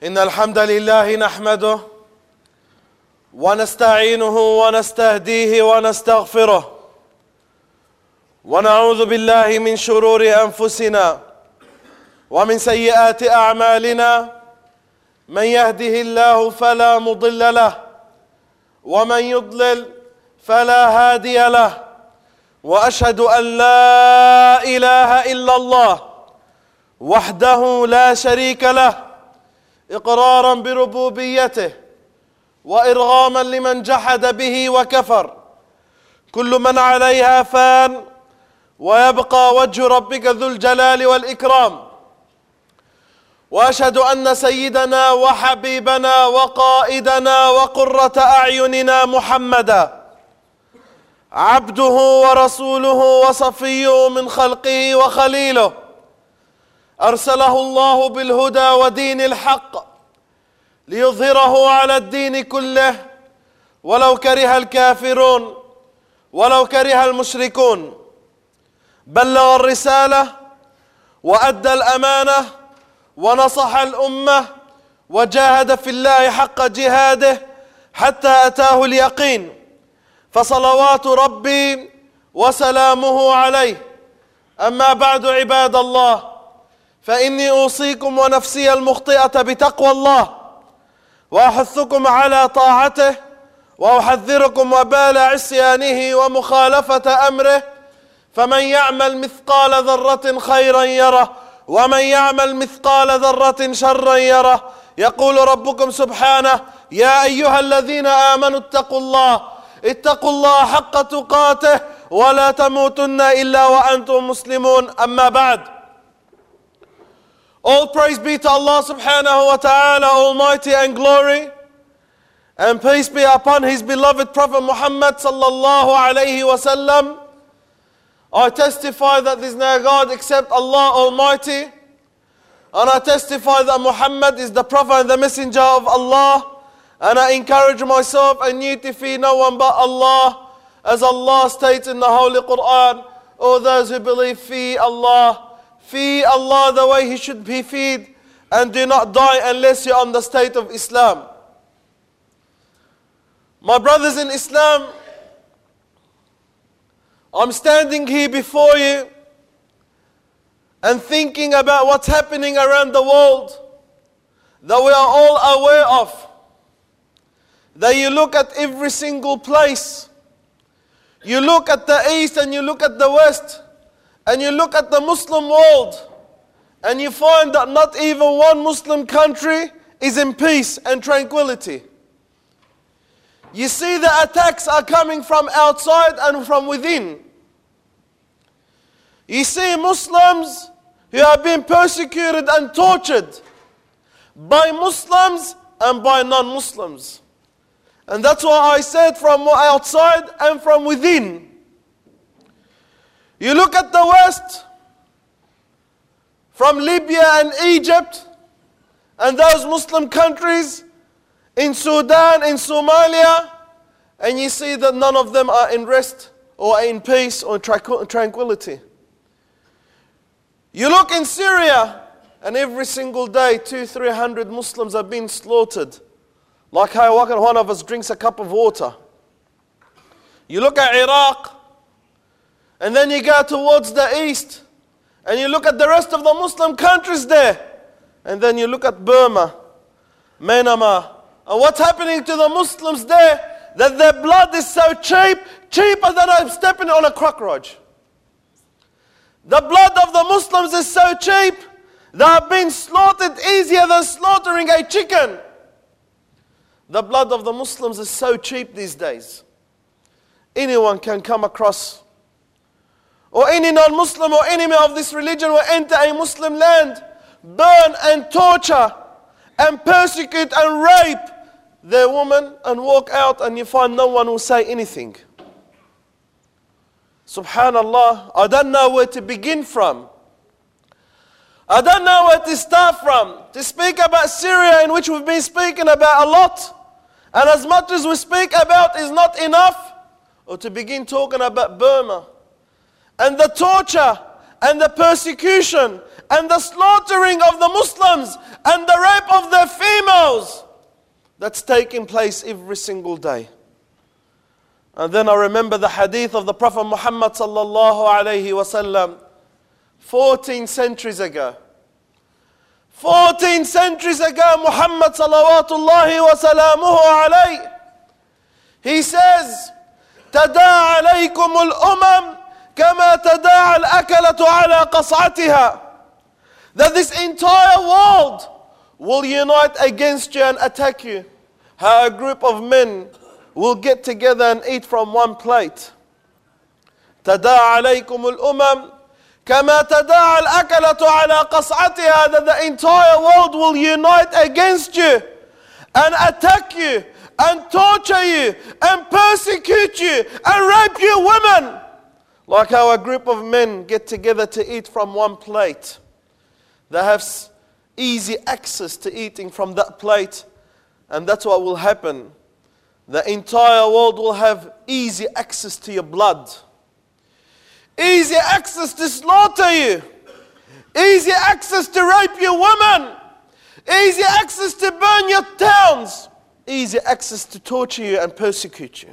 إن الحمد لله نحمده ونستعينه ونستهديه ونستغفره ونعوذ بالله من شرور أنفسنا ومن سيئات أعمالنا من يهده الله فلا مضل له ومن يضلل فلا هادي له وأشهد أن لا إله إلا الله وحده لا شريك له إقرارا بربوبيته وإرغاما لمن جحد به وكفر. كل من عليها فان ويبقى وجه ربك ذو الجلال والإكرام. وأشهد أن سيدنا وحبيبنا وقائدنا وقرة أعيننا محمدا عبده ورسوله وصفيه من خلقه وخليله، أرسله الله بالهدى ودين الحق ليظهره على الدين كله ولو كره الكافرون ولو كره المشركون. بلغ الرسالة وأدى الأمانة ونصح الأمة وجاهد في الله حق جهاده حتى أتاه اليقين، فصلوات ربي وسلامه عليه. أما بعد عباد الله، فإني أوصيكم ونفسي المخطئة بتقوى الله، وأحثكم على طاعته، وأحذركم وبال عصيانه ومخالفة أمره. فمن يعمل مثقال ذرة خيرا يره ومن يعمل مثقال ذرة شرا يره. يقول ربكم سبحانه: يا أيها الذين آمنوا اتقوا الله حق تقاته ولا تموتن إلا وأنتم مسلمون. أما بعد. All praise be to Allah subhanahu wa ta'ala, almighty and glory, and peace be upon his beloved Prophet Muhammad sallallahu alayhi wa sallam. I testify that there is no God except Allah Almighty, and I testify that Muhammad is the Prophet and the Messenger of Allah, and I encourage myself and you to fear no one but Allah, as Allah states in the Holy Quran: "O those who believe, fear Allah the way He should be feared, and do not die unless you're on the state of Islam." My brothers in Islam, I'm standing here before you and thinking about what's happening around the world that we are all aware of. That you look at every single place, you look at the east and you look at the west, and you look at the Muslim world, and you find that not even one Muslim country is in peace and tranquility. You see the attacks are coming from outside and from within. You see Muslims who are being persecuted and tortured by Muslims and by non-Muslims. And that's why I said from outside and from within. You look at the West, from Libya and Egypt, and those Muslim countries, in Sudan, in Somalia, and you see that none of them are in rest or in peace or tranquility. You look in Syria, and every single day 200-300 Muslims are being slaughtered, like how one of us drinks a cup of water. You look at Iraq, and then you go towards the east, and you look at the rest of the Muslim countries there, and then you look at Burma, Myanmar, and what's happening to the Muslims there, that their blood is so cheap, cheaper than I'm stepping on a cockroach. The blood of the Muslims is so cheap, they are being slaughtered easier than slaughtering a chicken. The blood of the Muslims is so cheap these days. Anyone can come across, or any non-Muslim or enemy of this religion will enter a Muslim land, burn and torture and persecute and rape their woman, and walk out, and you find no one will say anything. Subhanallah, I don't know where to begin from. I don't know where to start from to speak about Syria, in which we've been speaking about a lot, and as much as we speak about is not enough, or to begin talking about Burma and the torture and the persecution and the slaughtering of the Muslims and the rape of their females wars that's taking place every single day. And then I remember the hadith of the Prophet Muhammad sallallahu alayhi wasallam 14 centuries ago. 14 centuries ago, Muhammad salawatullahi wa salamuhu alayhi, he says, تَدَاعَ عَلَيْكُمُ الْأُمَمْ كَمَا تَدَاعَ الْأَكَلَةُ عَلَى قَصْعَتِهَا. That this entire world will unite against you and attack you. How a group of men will get together and eat from one plate. تَدَاعَ عَلَيْكُمُ الْأُمَمْ كَمَا تَدَاعَ الْأَكَلَةُ عَلَى قَصْعَتِهَا. That the entire world will unite against you and attack you and torture you and persecute you and rape you women. Like how a group of men get together to eat from one plate. They have easy access to eating from that plate, and that's what will happen. The entire world will have easy access to your blood. Easy access to slaughter you. Easy access to rape your women. Easy access to burn your towns. Easy access to torture you and persecute you.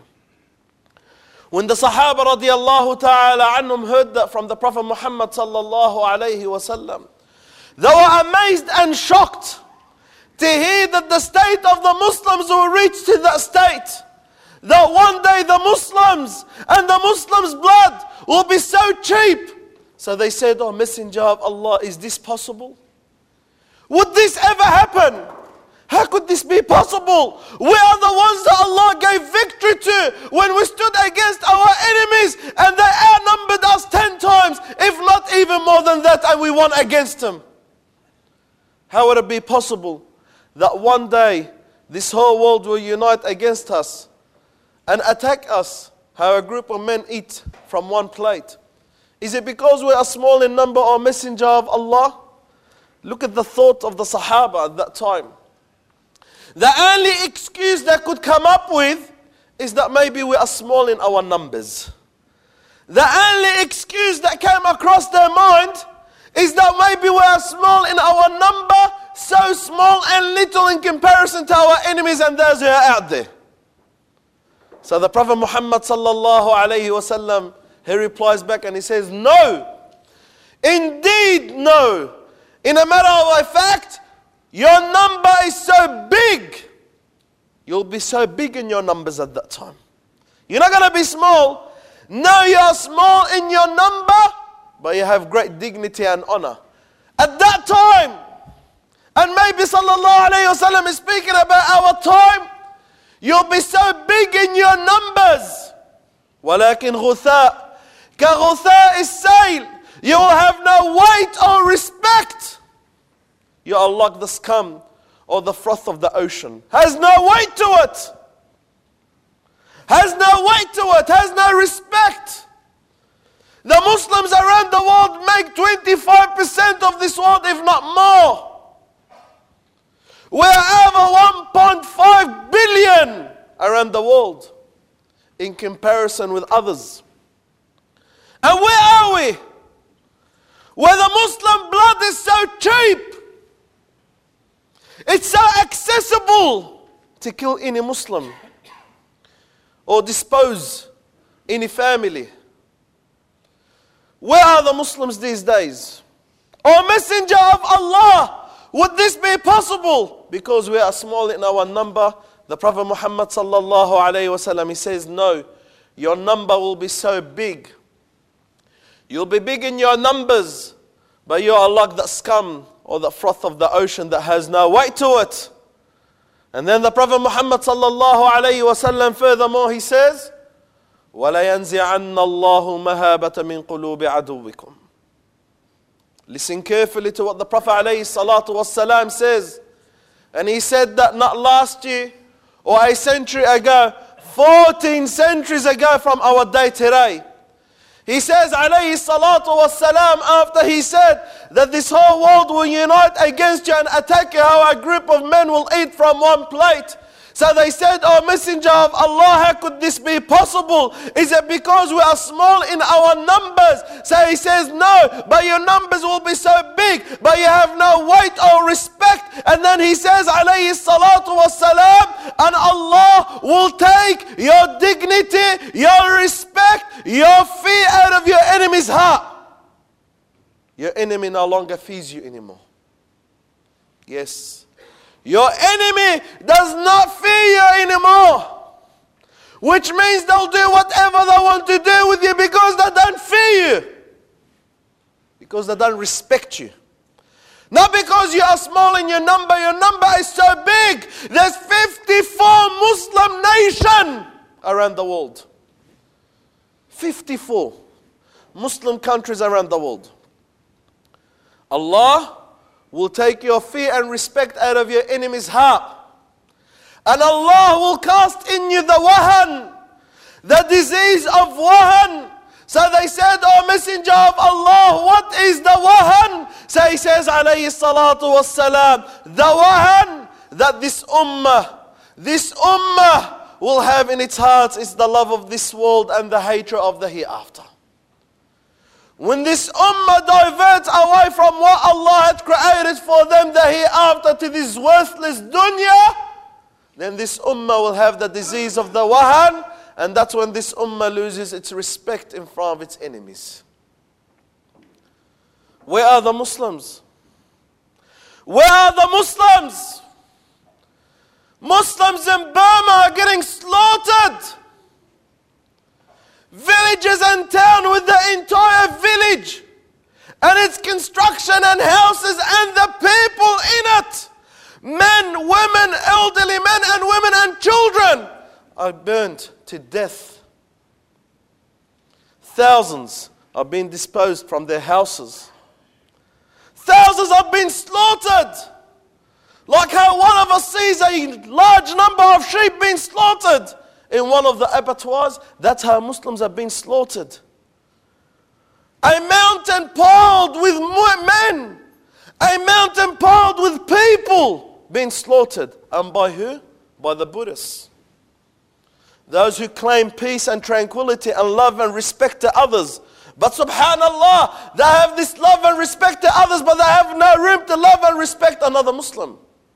When the Sahaba radiallahu ta'ala anhum heard that from the Prophet Muhammad sallallahu alayhi wasallam, they were amazed and shocked to hear that the state of the Muslims will reach to that state. That one day the Muslims and the Muslims' blood will be so cheap. So they said, "Oh Messenger of Allah, is this possible? Would this ever happen? How could this be possible? We are the ones that Allah gave victory to when we stood against our enemies and they outnumbered us 10 times, if not even more than that, and we won against them. How would it be possible that one day this whole world will unite against us and attack us? How a group of men eat from one plate. Is it because we are small in number, or Messenger of Allah? Look at the thought of the Sahaba at that time. The only excuse they could come up with is that maybe we are small in our numbers. The only excuse that came across their mind is that maybe we are small in our number, so small and little in comparison to our enemies and those who are out there. So the Prophet Muhammad sallallahu alayhi wasallam, he replies back and he says, "No, indeed no. In a matter of fact, your number is so big. You'll be so big in your numbers at that time. You're not going to be small. No, you're small in your number, but you have great dignity and honor. At that time, and maybe sallallahu alayhi wasallam is speaking about our time, you'll be so big in your numbers. وَلَكِنْ غُثَاء كَغُثَاءِ السَّيْلِ. You will have no weight or respect. You are like the scum or the froth of the ocean. Has no weight to it. Has no weight to it. Has no respect. The Muslims around the world make 25% of this world, if not more. We're over 1.5 billion around the world in comparison with others. And where are we? Where the Muslim blood is so cheap. It's so accessible to kill any Muslim or dispose any family. Where are the Muslims these days? O Messenger of Allah, would this be possible? Because we are small in our number. The Prophet Muhammad sallallahu alayhi wasallam, he says, no, your number will be so big. You'll be big in your numbers, but you are like the scum or the froth of the ocean that has no weight to it. And then the Prophet Muhammad sallallahu alayhi wasallam, furthermore, he says, وَلَيَنْزِعَنَّ اللَّهُ مَهَابَةَ مِنْ قُلُوبِ عَدُوِّكُمْ. Listen carefully to what the Prophet alayhi salatu wasalam says. And he said that not last year or a century ago, 14 centuries ago from our day today. He says alayhi salatu wasalam, after he said that this whole world will unite against you and attack you, how a group of men will eat from one plate. So they said, "O Messenger of Allah, how could this be possible? Is it because we are small in our numbers?" So he says, "No, but your numbers will be so big, but you have no weight or respect." And then he says, alayhi salatu wassalam, and Allah will take your dignity, your respect, your fear out of your enemy's heart. Your enemy no longer fears you anymore. Yes. Your enemy does not fear you anymore. Which means they'll do whatever they want to do with you because they don't fear you. Because they don't respect you. Not because you are small in your number is so big. There's 54 Muslim nations around the world. 54 Muslim countries around the world. Allah will take your fear and respect out of your enemy's heart. And Allah will cast in you the wahan, the disease of wahan. So they said, "O Messenger of Allah, what is the wahan?" So he says, alayhi salatu wassalam, the wahan that this ummah will have in its hearts is the love of this world and the hatred of the hereafter. When this ummah diverts away from what Allah had created for them, the hereafter, to this worthless dunya, then this ummah will have the disease of the wahan, and that's when this ummah loses its respect in front of its enemies. Where are the Muslims? Where are the Muslims? Muslims in Burma are getting slaughtered. Villages and town with the entire village and its construction and houses and the people in it. Men, women, elderly men and women and children are burnt to death. Thousands are being disposed from their houses. Thousands are being slaughtered. Like how one of us sees a large number of sheep being slaughtered in one of the abattoirs, that's how Muslims are being slaughtered. A mountain piled with men, a mountain piled with people being slaughtered. And by who? By the Buddhists. Those who claim peace and tranquility and love and respect to others. But subhanallah, they have this love and respect to others, but they have no room to love and respect another Muslim.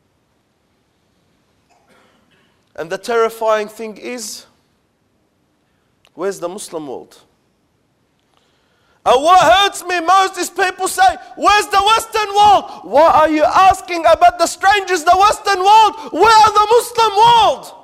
And the terrifying thing is, where's the Muslim world? And what hurts me most is people say, "Where's the Western world?" Why are you asking about the strangers, the Western world? Where are the Muslim world?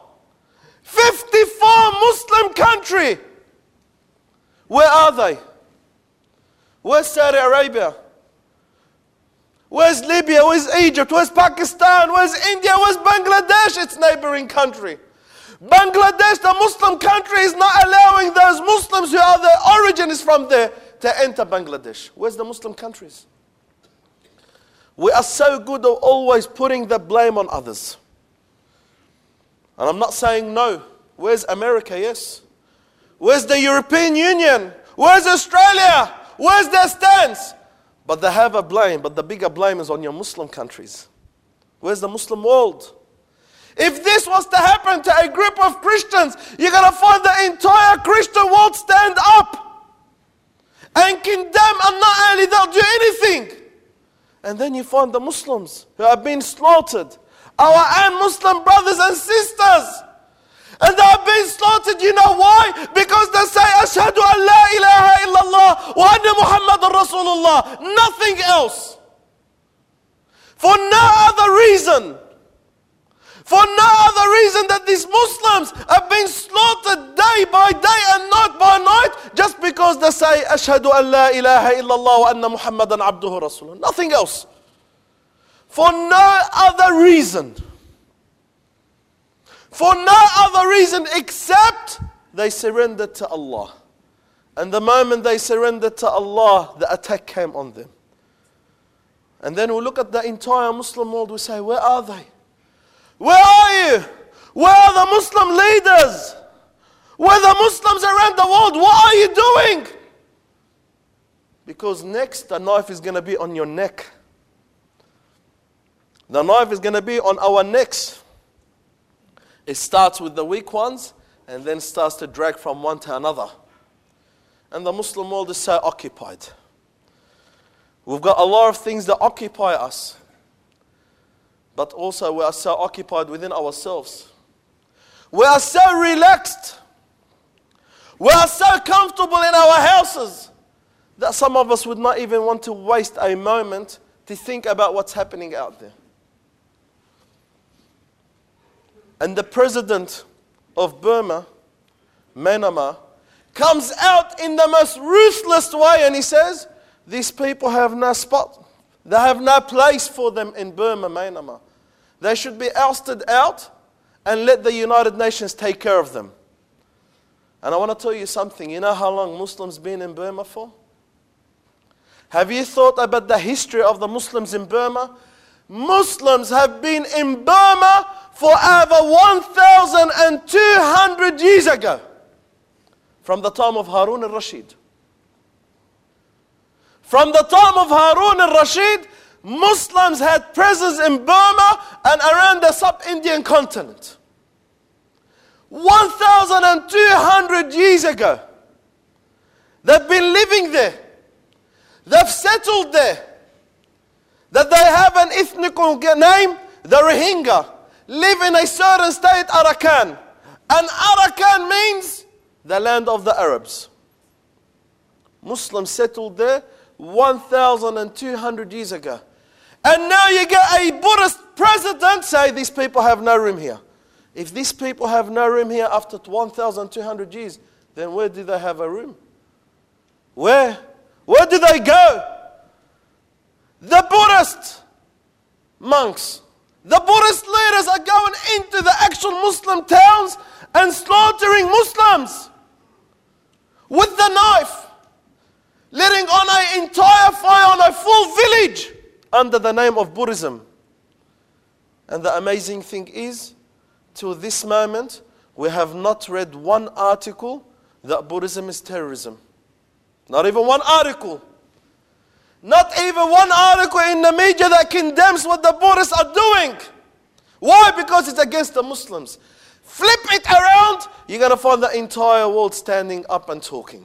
54 Muslim country. Where are they? Where's Saudi Arabia? Where's Libya? Where's Egypt? Where's Pakistan? Where's India? Where's Bangladesh? Its neighboring country. Bangladesh, the Muslim country, is not allowing those Muslims who are their origin is from there to enter Bangladesh. Where's the Muslim countries? We are so good at always putting the blame on others. And I'm not saying no. Where's America? Yes. Where's the European Union? Where's Australia? Where's their stance? But they have a blame, but the bigger blame is on your Muslim countries. Where's the Muslim world? If this was to happen to a group of Christians, you're going to find the entire Christian world stand up and condemn, and not only they'll do anything. And then you find the Muslims who are being slaughtered, our own Muslim brothers and sisters. And they are being slaughtered, you know why? Because they say, "Ashhadu an la ilaha illallah wa anna Muhammadan Rasulullah." Nothing else. For no other reason. For no other reason that these Muslims are being slaughtered day by day and night by night, just because they say, "Ashhadu an la ilaha illallah wa anna Muhammadan abduhu Rasulullah." Nothing else. For no other reason. For no other reason except they surrendered to Allah. And the moment they surrendered to Allah, the attack came on them. And then we look at the entire Muslim world, we say, where are they? Where are you? Where are the Muslim leaders? Where are the Muslims around the world? What are you doing? Because next the knife is going to be on your neck. The knife is going to be on our necks. It starts with the weak ones and then starts to drag from one to another. And the Muslim world is so occupied. We've got a lot of things that occupy us. But also we are so occupied within ourselves. We are so relaxed. We are so comfortable in our houses that some of us would not even want to waste a moment to think about what's happening out there. And the president of Burma, Myanmar, comes out in the most ruthless way and he says, these people have no spot. They have no place for them in Burma, Myanmar. They should be ousted out and let the United Nations take care of them. And I want to tell you something. You know how long Muslims been in Burma for? Have you thought about the history of the Muslims in Burma? Muslims have been in Burma for over 1,200 years ago. From the time of Harun al-Rashid. From the time of Harun al-Rashid, Muslims had presence in Burma and around the sub-Indian continent. 1,200 years ago. They've been living there. They've settled there. That they have an ethnic name, the Rohingya. Live in a certain state, Arakan. And Arakan means the land of the Arabs. Muslims settled there 1,200 years ago. And now you get a Buddhist president say these people have no room here. If these people have no room here after 1,200 years, then where do they have a room? Where? Where do they go? The Buddhist monks, the Buddhist leaders are going into the actual Muslim towns and slaughtering Muslims with the knife, letting on an entire fire on a full village under the name of Buddhism. And the amazing thing is, till this moment, we have not read one article that Buddhism is terrorism. Not even one article. Not even one article in the media that condemns what the Buddhists are doing. Why? Because it's against the Muslims. Flip it around, you're going to find the entire world standing up and talking.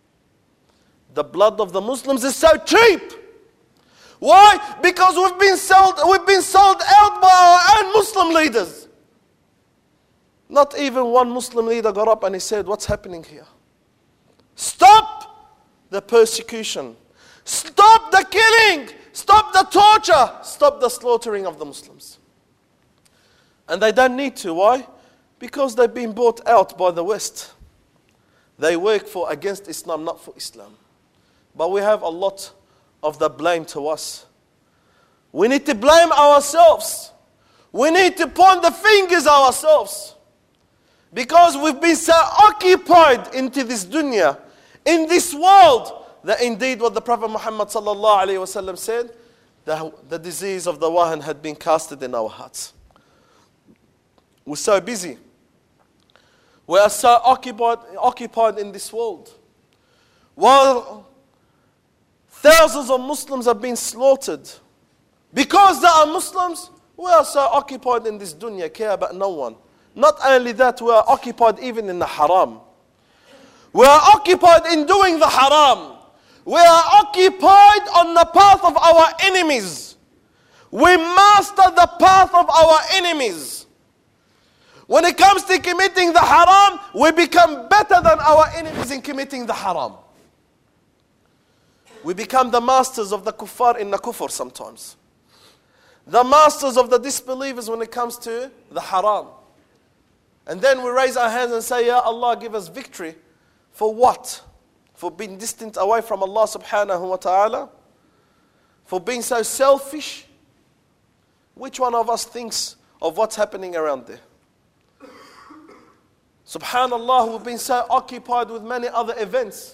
The blood of the Muslims is so cheap. Why? Because we've been sold out by our own Muslim leaders. Not even one Muslim leader got up and he said, what's happening here? Stop the persecution. Stop the killing. Stop the torture. Stop the slaughtering of the Muslims. And they don't need to. Why? Because they've been bought out by the West. They work against Islam, not for Islam. But we have a lot of the blame to us. We need to blame ourselves. We need to point the fingers ourselves. Because we've been so occupied into this dunya, in this world, that indeed what the Prophet Muhammad sallallahu alaihi wasallam said, the disease of the wahan had been casted in our hearts. We're so busy. We are so occupied in this world. While thousands of Muslims have been slaughtered, because they are Muslims, we are so occupied in this dunya, care about no one. Not only that, we are occupied even in the haram. We are occupied in doing the haram. We are occupied on the path of our enemies. We master the path of our enemies. When it comes to committing the haram, we become better than our enemies in committing the haram. We become the masters of the kuffar in the kufr sometimes. The masters of the disbelievers when it comes to the haram. And then we raise our hands and say, Ya Allah, give us victory. For what? For being distant away from Allah subhanahu wa ta'ala? For being so selfish? Which one of us thinks of what's happening around there? Subhanallah, we've been so occupied with many other events.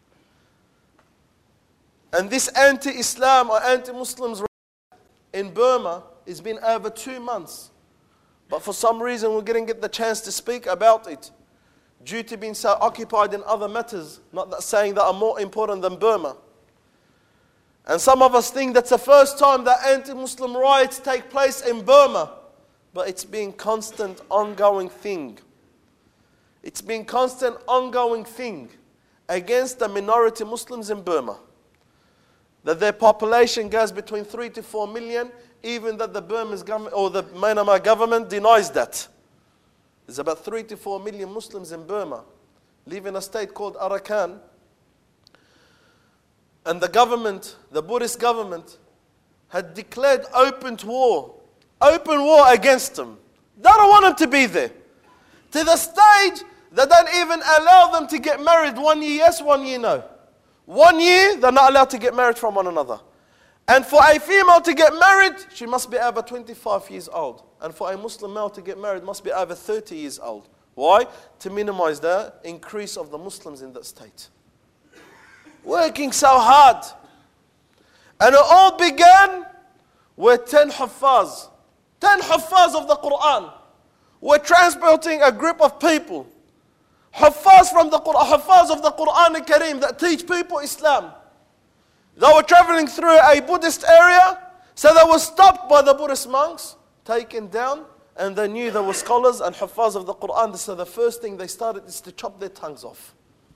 And this anti-Islam or anti-Muslims in Burma has been over 2 months. But for some reason we didn't get the chance to speak about it. Due to being so occupied in other matters, not that saying that are more important than Burma. And some of us think that's the first time that anti-Muslim riots take place in Burma. but it's been constant, ongoing thing. It's been constant, ongoing thing against the minority Muslims in Burma. That their population goes between 3 to 4 million, even that the Burmese government or the Myanmar government denies that. There's about 3 to 4 million Muslims in Burma live in a state called Arakan. And the government, the Buddhist government, had declared open war against them. They don't want them to be there. To the stage that don't even allow them to get married 1 year yes, 1 year no. 1 year, they're not allowed to get married from one another. And for a female to get married, she must be over 25 years old. And for a Muslim male to get married, must be over 30 years old. Why? To minimize the increase of the Muslims in that state. Working so hard. And it all began with 10 Huffaz. 10 Huffaz of the Quran. We're transporting a group of people. Huffaz from the Quran, Huffaz of the Quran al-Kareem that teach people Islam. They were traveling through a Buddhist area, so they were stopped by the Buddhist monks, taken down, and they knew they were scholars and Huffaz of the Quran, so the first thing they started is to chop their tongues off.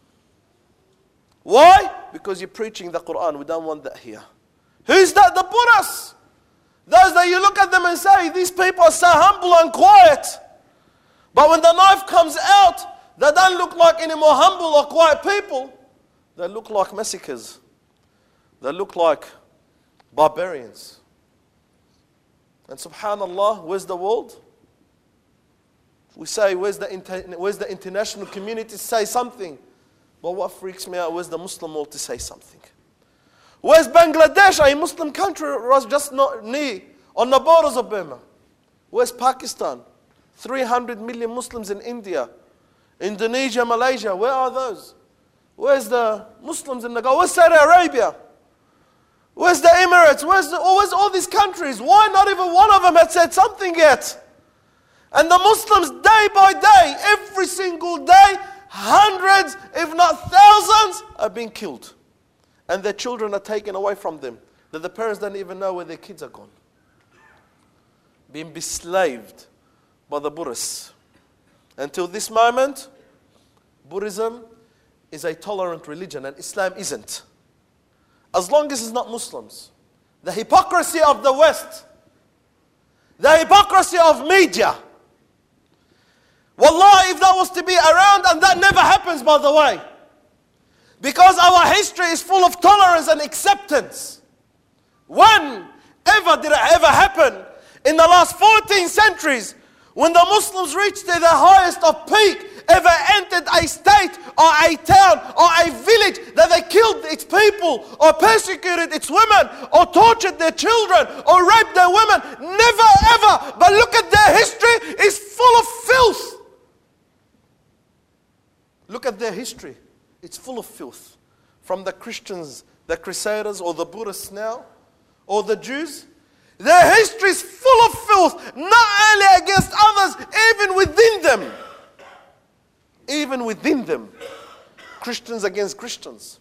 Why? Because you're preaching the Quran, we don't want that here. Who's that? The Buddhists. Those that you look at them and say, these people are so humble and quiet. But when the knife comes out, they don't look like any more humble or quiet people. They look like massacres. They look like barbarians. And subhanallah, where's the world? We say, where's the international community to say something? But what freaks me out, where's the Muslim world to say something? Where's Bangladesh, a Muslim country, just not near, on the borders of Burma? Where's Pakistan? 300 million Muslims in India. Indonesia, Malaysia, where are those? Where's the Muslims in the Gulf? Where's Saudi Arabia? Where's the Emirates? Where's all these countries? Why not even one of them had said something yet? And the Muslims, day by day, every single day, hundreds, if not thousands, are being killed. And their children are taken away from them. That the parents don't even know where their kids are gone. Being enslaved by the Buddhists. Until this moment, Buddhism is a tolerant religion and Islam isn't. As long as it's not Muslims. The hypocrisy of the West. The hypocrisy of media. Wallah, if that was to be around, and that never happens, by the way. Because our history is full of tolerance and acceptance. When ever did it ever happen in the last 14 centuries when the Muslims reached to the highest of peak, ever entered a state or a town or a village that they killed its people or persecuted its women or tortured their children or raped their women? Never ever. But look at their history, it's full of filth. Look at their history. It's full of filth. From the Christians, the Crusaders, or the Buddhists now, or the Jews. Their history is full of filth, not only against others, even within them. Even within them. Christians against Christians.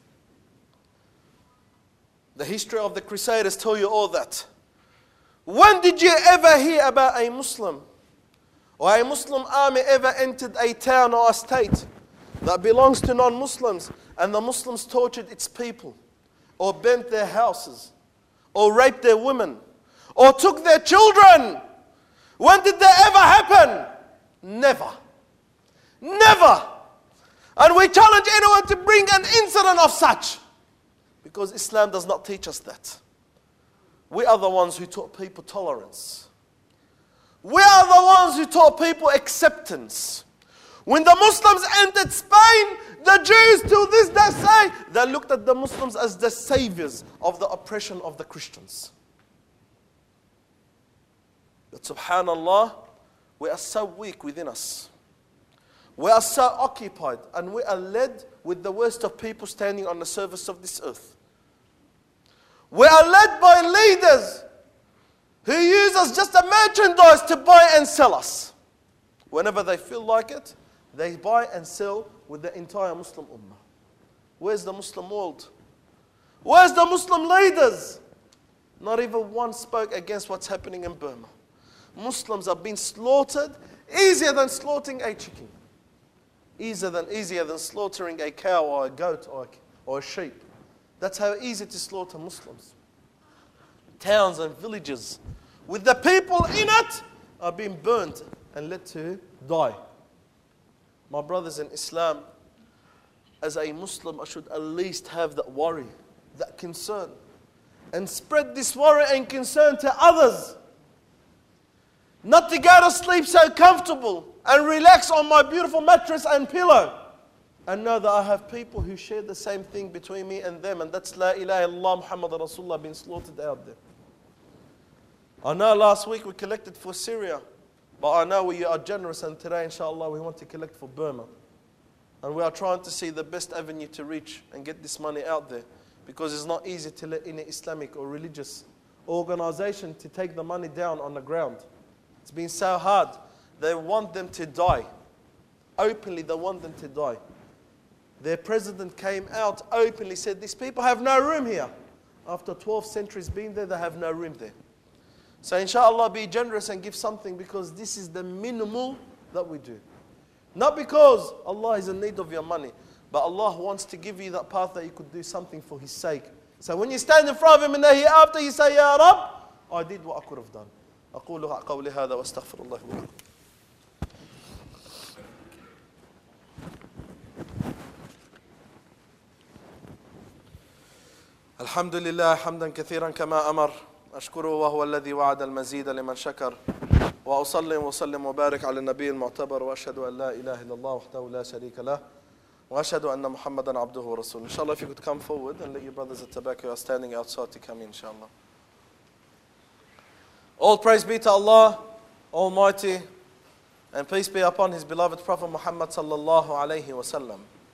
The history of the Crusaders tell you all that. When did you ever hear about a Muslim or a Muslim army ever entered a town or a state that belongs to non-Muslims and the Muslims tortured its people or burnt their houses or raped their women or took their children? When did that ever happen? Never. Never. And we challenge anyone to bring an incident of such. Because Islam does not teach us that. We are the ones who taught people tolerance. We are the ones who taught people acceptance. When the Muslims entered Spain, the Jews till this day say they looked at the Muslims as the saviors of the oppression of the Christians. But subhanallah, we are so weak within us. We are so occupied and we are led with the worst of people standing on the surface of this earth. We are led by leaders who use us just as merchandise to buy and sell us. Whenever they feel like it, they buy and sell with the entire Muslim ummah. Where's the Muslim world? Where's the Muslim leaders? Not even one spoke against what's happening in Burma. Muslims have been slaughtered easier than slaughtering a chicken. Easier than slaughtering a cow or a goat or a sheep. That's how easy to slaughter Muslims. Towns and villages with the people in it are being burnt and let to die. My brothers in Islam, as a Muslim, I should at least have that worry, that concern, and spread this worry and concern to others. Not to go to sleep so comfortable and relax on my beautiful mattress and pillow, and know that I have people who share the same thing between me and them, and that's La ilaha illallah Muhammad Rasulullah being slaughtered out there. I know last week we collected for Syria, but I know we are generous, and today inshallah we want to collect for Burma. And we are trying to see the best avenue to reach and get this money out there, because it's not easy to let any Islamic or religious organization to take the money down on the ground. It's been so hard. They want them to die. Openly, they want them to die. Their president came out openly, said, these people have no room here. After 12 centuries being there, they have no room there. So inshallah, be generous and give something, because this is the minimal that we do. Not because Allah is in need of your money, but Allah wants to give you that path that you could do something for His sake. So when you stand in front of Him in the hereafter, you say, Ya Rab, I did what I could have done. أقول قولي هذا واستغفر الله لي. الحمد لله حمدا كثيرا كما أمر أشكره وهو الذي وعد المزيد لمن شكر وأصلي وسلم وبارك على النبي المعتبر وأشهد أن لا إله إلا الله وحده لا شريك له وأشهد أن محمدا عبده ورسوله. Inshallah, if you could come forward and let your brothers at Tabak who are standing outside to come in, inshallah. All praise be to Allah Almighty, and peace be upon His beloved Prophet Muhammad sallallahu alayhi wasallam.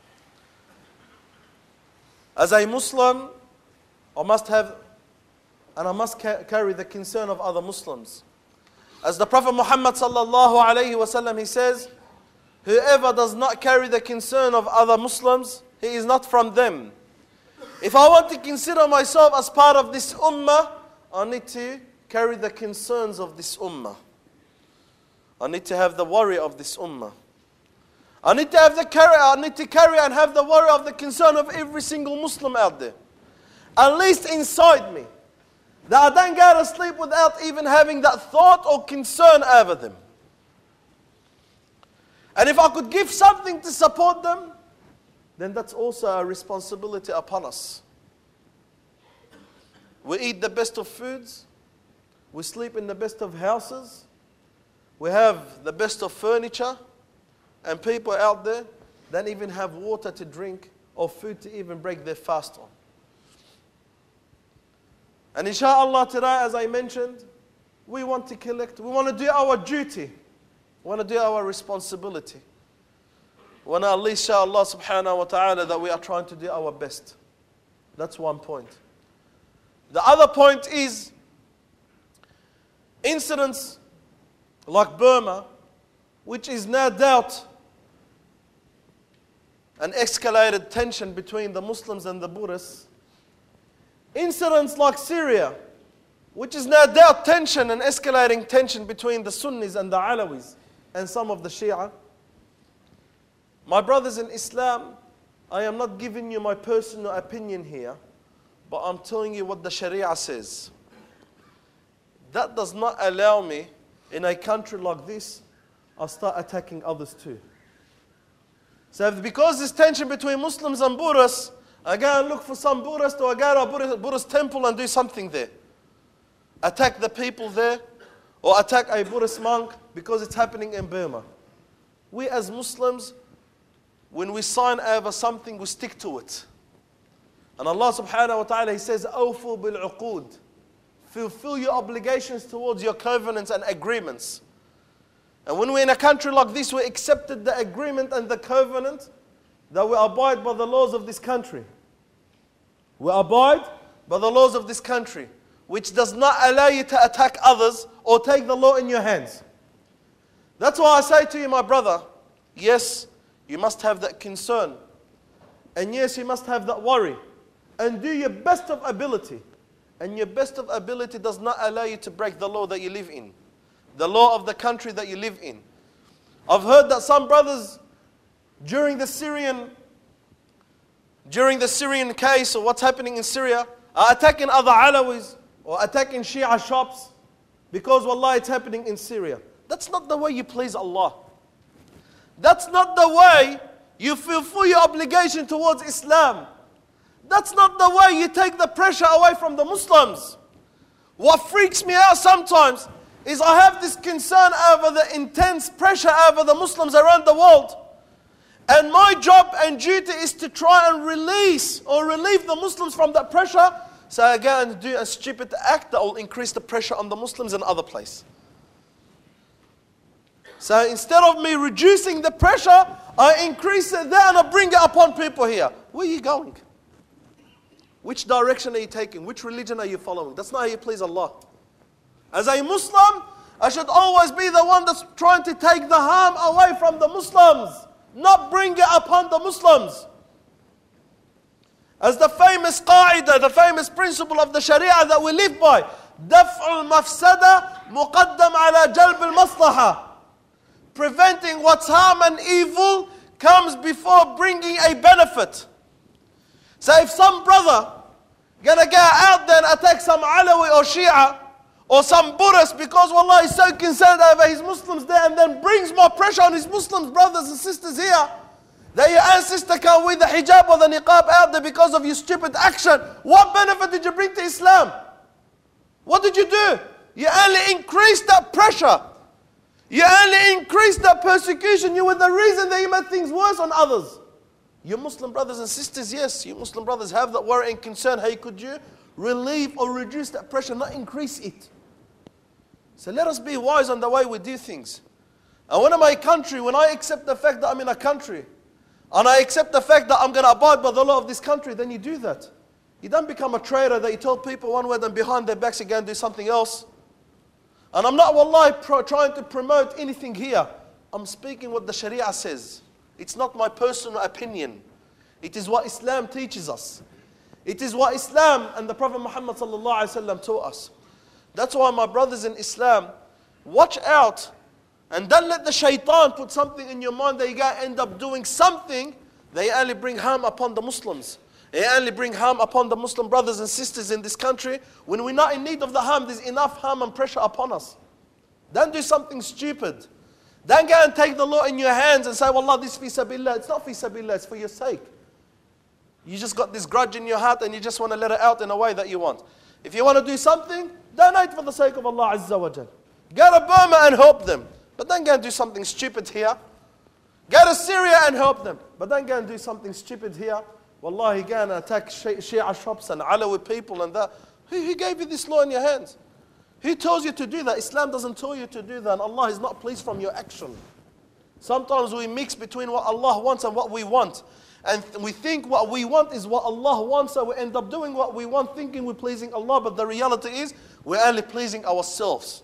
As a Muslim, I must have and I must carry the concern of other Muslims. As the Prophet Muhammad sallallahu alayhi wasallam, he says, whoever does not carry the concern of other Muslims, he is not from them. If I want to consider myself as part of this ummah, I need to carry the concerns of this ummah. I need to have the worry of this ummah. I need to carry and have the worry of the concern of every single Muslim out there. At least inside me. That I don't go to sleep without even having that thought or concern over them. And if I could give something to support them, then that's also a responsibility upon us. We eat the best of foods. We sleep in the best of houses. We have the best of furniture. And people out there don't even have water to drink or food to even break their fast on. And inshallah today, as I mentioned, we want to collect. We want to do our duty. We want to do our responsibility. We want to at least show Allah subhanahu wa ta'ala that we are trying to do our best. That's one point. The other point is incidents like Burma, which is no doubt an escalated tension between the Muslims and the Buddhists. Incidents like Syria, which is no doubt tension and escalating tension between the Sunnis and the Alawis and some of the Shia. My brothers in Islam, I am not giving you my personal opinion here, but I'm telling you what the Sharia says. That does not allow me, in a country like this, I'll start attacking others too. So because there's tension between Muslims and Buddhists, I go and look for some Buddhist, or I go to a Buddhist temple and do something there. Attack the people there, or attack a Buddhist monk because it's happening in Burma. We as Muslims, when we sign over something, we stick to it. And Allah subhanahu wa ta'ala, He says, Awfu bil-uqud. Fulfill your obligations towards your covenants and agreements. And when we're in a country like this, we accepted the agreement and the covenant that we abide by the laws of this country. We abide by the laws of this country, which does not allow you to attack others or take the law in your hands. That's why I say to you, my brother, yes, you must have that concern. And yes, you must have that worry. And do your best of ability. And your best of ability does not allow you to break the law that you live in. the law of the country that you live in. I've heard that some brothers during the Syrian case, or what's happening in Syria, are attacking other Alawis or attacking Shia shops because wallah it's happening in Syria. That's not the way you please Allah. That's not the way you fulfill your obligation towards Islam. That's not the way you take the pressure away from the Muslims. What freaks me out sometimes is I have this concern over the intense pressure over the Muslims around the world. And my job and duty is to try and release or relieve the Muslims from that pressure. So I go and do a stupid act that will increase the pressure on the Muslims in other places. So instead of me reducing the pressure, I increase it there and I bring it upon people here. Where are you going? Which direction are you taking? Which religion are you following? That's not how you please Allah. As a Muslim, I should always be the one that's trying to take the harm away from the Muslims, not bring it upon the Muslims. As the famous qaida, the famous principle of the Sharia that we live by, دفع المفسدة مقدم على جلب المصلحة. Preventing what's harm and evil comes before bringing a benefit. So if some brother gonna go out there and attack some Alawi or Shia or some Buddhist because wallah he's so concerned over his Muslims there, and then brings more pressure on his Muslims brothers and sisters here, that your ancestor can't wear the hijab or the niqab out there because of your stupid action, what benefit did you bring to Islam? What did you do? You only increased that pressure. You only increased that persecution. You were the reason that you made things worse on others. Your Muslim brothers and sisters, yes, you Muslim brothers have that worry and concern. How could you relieve or reduce that pressure, not increase it? So let us be wise on the way we do things. And when I'm in a country, when I accept the fact that I'm in a country, and I accept the fact that I'm going to abide by the law of this country, then you do that. You don't become a traitor that you tell people one way, then behind their backs you go and do something else. And I'm not wallahi trying to promote anything here. I'm speaking what the Sharia says. It's not my personal opinion. It is what Islam teaches us. It is what Islam and the Prophet Muhammad sallallahu alaihi wasallam taught us. That's why my brothers in Islam, watch out and don't let the shaitan put something in your mind that you're going to end up doing something they only bring harm upon the Muslims. They only bring harm upon the Muslim brothers and sisters in this country. When we're not in need of the harm, there's enough harm and pressure upon us. Don't do something stupid. Don't go and take the law in your hands and say, wallah, this fi sabilillah. It's not fi sabilillah, it's for your sake. You just got this grudge in your heart and you just want to let it out in a way that you want. If you want to do something, donate for the sake of Allah Azza wa Jal. Go to Burma and help them. But don't go and do something stupid here. Go to Syria and help them. But don't go and do something stupid here. Wallahi, go and attack Shia shops and Alawi people and that. Who gave you this law in your hands? Who tells you to do that? Islam doesn't tell you to do that, and Allah is not pleased from your action. Sometimes we mix between what Allah wants and what we want. And we think what we want is what Allah wants, so we end up doing what we want, thinking we're pleasing Allah, but the reality is we're only pleasing ourselves.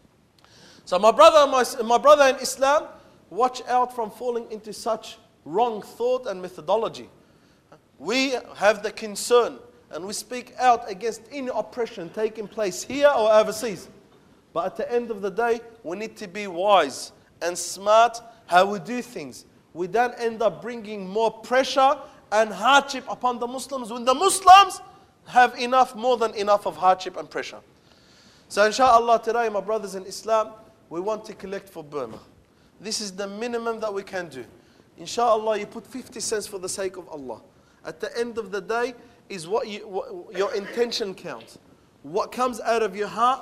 So my brother in Islam, watch out from falling into such wrong thought and methodology. We have the concern and we speak out against any oppression taking place here or overseas. But at the end of the day, we need to be wise and smart how we do things. We don't end up bringing more pressure and hardship upon the Muslims when the Muslims have more than enough of hardship and pressure. So inshallah today, my brothers in Islam, we want to collect for Burma. This is the minimum that we can do. Inshallah, you put 50 cents for the sake of Allah. At the end of the day, is what your intention counts. What comes out of your heart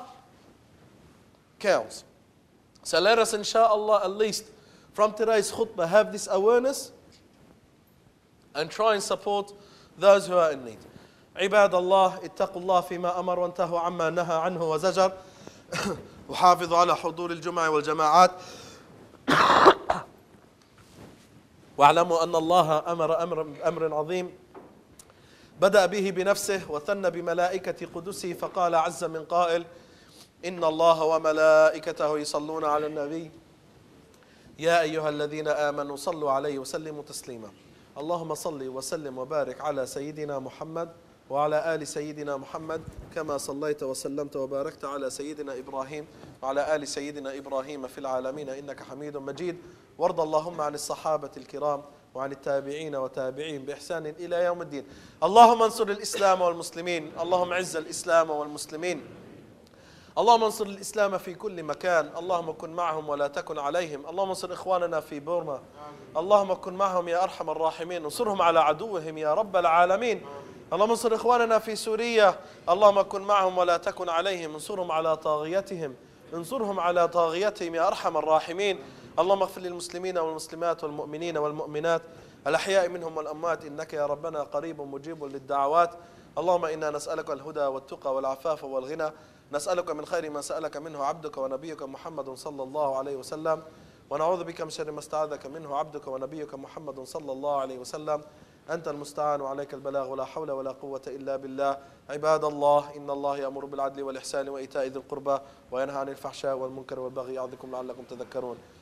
counts. So let us, inshallah, at least from today's khutbah, have this awareness and try and support those who are in need. عباد الله اتقوا الله فيما أمر وانتهوا عما نهى عنه وزجر وحافظوا على حضور الجمع والجماعات واعلموا أن الله أمر عظيم بدأ به بنفسه وثنى بملائكة قدسه فقال عز من قائل إن الله وملائكته يصلون على النبي يا أيها الذين آمنوا صلوا عليه وسلموا تسليما اللهم صل وسلم وبارك على سيدنا محمد وعلى آل سيدنا محمد كما صليت وسلمت وباركت على سيدنا إبراهيم وعلى آل سيدنا إبراهيم في العالمين إنك حميد مجيد. وارض اللهم عن الصحابة الكرام وعن التابعين وتابعين بإحسان إلى يوم الدين. اللهم انصر الإسلام والمسلمين، اللهم عز الإسلام والمسلمين، اللهم انصر الإسلام في كل مكان، اللهم كن معهم ولا تكن عليهم، اللهم انصر إخواننا في بورما، اللهم كن معهم يا أرحم الراحمين، انصرهم على عدوهم يا رب العالمين. اللهم انصر إخواننا في سوريا، اللهم كن معهم ولا تكن عليهم، انصرهم على طاغيتهم، انصرهم على طاغيتهم يا أرحم الراحمين. اللهم اغفر للمسلمين والمسلمات والمؤمنين والمؤمنات الأحياء منهم والأموات إنك يا ربنا قريب مجيب للدعوات. اللهم إنا نسألك الهدى والتقى والعفاف والغنى، نسألك من خير ما سألك منه عبدك ونبيك محمد صلى الله عليه وسلم، ونعوذ بك من شر ما استعاذك منه عبدك ونبيك محمد صلى الله عليه وسلم. أنت المستعان وعليك البلاغ ولا حول ولا قوة إلا بالله. عباد الله، إن الله يأمر بالعدل والإحسان وإيتاء ذي القربى وينهى عن الفحشاء والمنكر والبغي يعظكم لعلكم تذكرون.